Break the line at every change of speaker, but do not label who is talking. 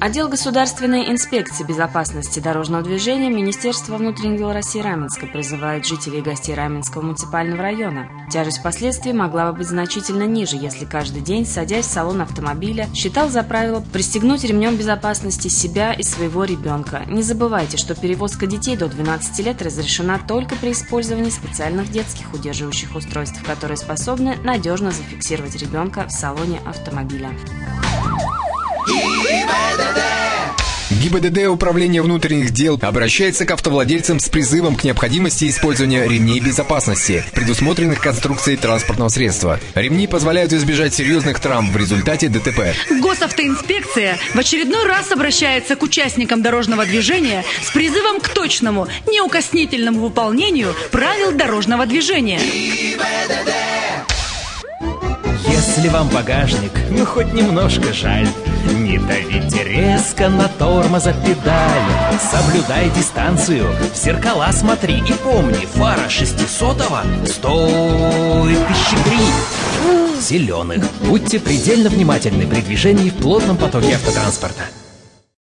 Отдел государственной инспекции безопасности дорожного движения Министерства внутренних дел России Раменска призывает жителей и гостей Раменского муниципального района. Тяжесть последствий могла бы быть значительно ниже, если каждый день, садясь в салон автомобиля, считал за правило пристегнуть ремнем безопасности себя и своего ребенка. Не забывайте, что перевозка детей до 12 лет разрешена только при использовании специальных детских удерживающих устройств, которые способны надежно зафиксировать ребенка в салоне автомобиля.
ГИБДД Управления внутренних дел обращается к автовладельцам с призывом к необходимости использования ремней безопасности, предусмотренных конструкцией транспортного средства. Ремни позволяют избежать серьезных травм в результате ДТП.
Госавтоинспекция в очередной раз обращается к участникам дорожного движения с призывом к точному, неукоснительному выполнению правил дорожного движения.
Если вам багажник, хоть немножко жаль, не давите резко на тормоза педаль. Соблюдай дистанцию, в зеркала смотри и помни, фара 600-го стоит 1003 зеленых. Будьте предельно внимательны при движении в плотном потоке автотранспорта.